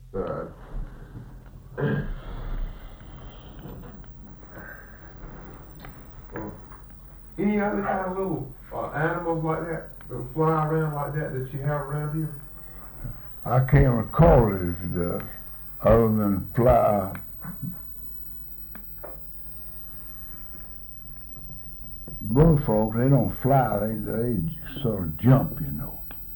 Any other kind of little animals like that fly around like that you have around here? I can't recall it if it does, other than fly. Bullfrogs, they don't fly, they sort of jump, you know.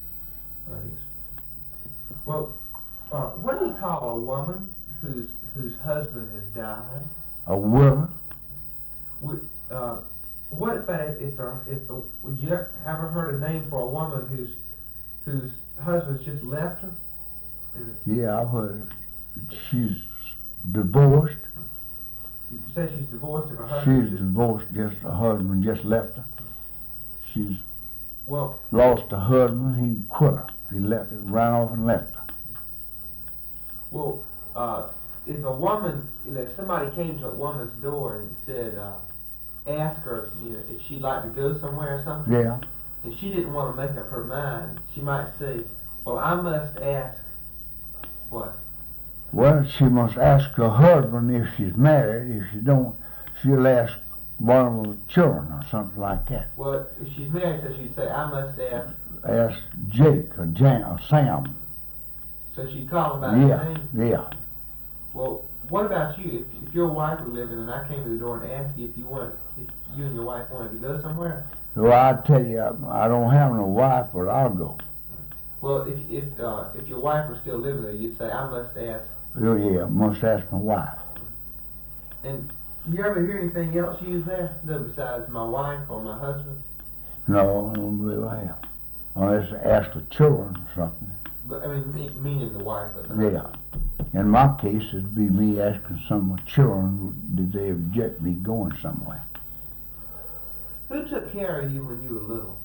Well, what do you call a woman whose husband has died? A woman? What about would you ever heard a name for a woman whose husband's just left her? Yeah, I've heard it. She's divorced. You say she's divorced if her husband She's divorced, just her husband just left her. She's lost her husband, he quit her. He ran off and left her. Well, if a woman, if somebody came to a woman's door and said, ask her, if she'd like to go somewhere or something. Yeah. And she didn't want to make up her mind, she might say, well, I must ask what? Well, she must ask her husband if she's married. If she don't, she'll ask one of her children or something like that. Well, if she's married, so she'd say, I must ask. Ask Jake or Jan or Sam. So she'd call him by his name? Yeah. Well, what about you? If your wife were living and I came to the door and asked you if you and your wife wanted to go somewhere? Well, I tell you, I don't have no wife, but I'll go. Well, if your wife were still living there, you'd say, I must ask. Oh yeah, must ask my wife. And you ever hear anything else used there besides my wife or my husband? No, I don't believe I have. Unless I ask the children or something. But I mean, meaning the wife. Yeah. In my case, it'd be me asking some of the children, did they object me going somewhere? Who took care of you when you were little?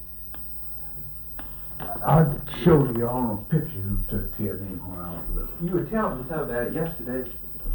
I'll show you on a picture who took care of me when I was little. You were telling me something about it yesterday.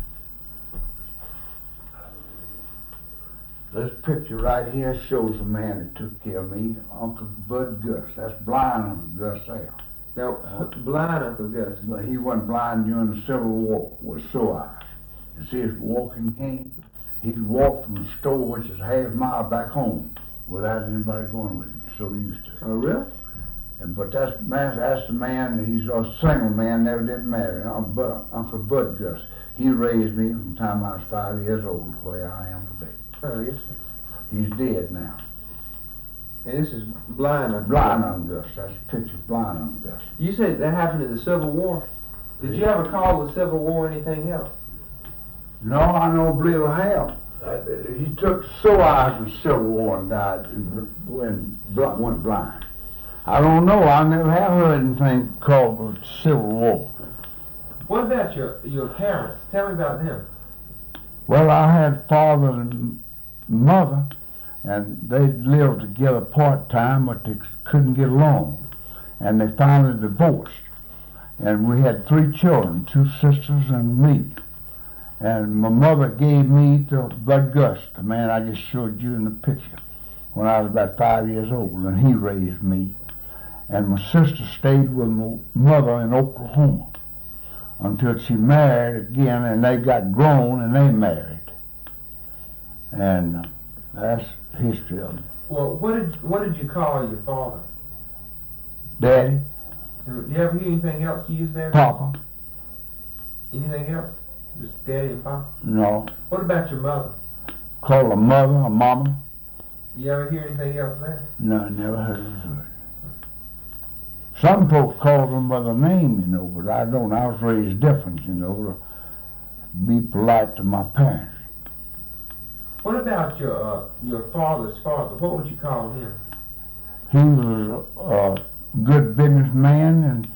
This picture right here shows the man that took care of me, Uncle Bud Gus. That's blind Uncle Gus there. Now, blind Uncle Gus. But he wasn't blind during the Civil War with sore eyes. You see his walking cane? He'd walk from the store, which is half a mile back home, without anybody going with him. So he used to. Oh, really? But that's the man, he's a single man, never did marry, Uncle Bud Gus. He raised me from the time I was 5 years old, the way I am today. Oh, yes, sir. He's dead now. And this is blind Uncle Gus. That's a picture of blind Uncle Gus. You said that happened in the Civil War. Did you ever call the Civil War anything else? No, I don't believe I have. He took sore eyes in the Civil War and died when went blind. I don't know. I never have heard anything called the Civil War. What about your parents? Tell me about them. Well, I had father and mother, and they lived together part-time, but they couldn't get along. And they finally divorced. And we had 3 children, 2 sisters and me. And my mother gave me to Bud Gus, the man I just showed you in the picture, when I was about 5 years old, and he raised me. And my sister stayed with my mother in Oklahoma until she married again, and they got grown and they married. And that's history of it. Well, what did you call your father? Daddy. Do you ever hear anything else used there? Papa. Anything else? Just Daddy and Papa? No. What about your mother? Call her mother or mama. You ever hear anything else there? No, I never heard of it. Some folks call them by the name, you know, but I don't. I was raised different, you know, to be polite to my parents. What about your father's father? What would you call him? He was a good businessman, and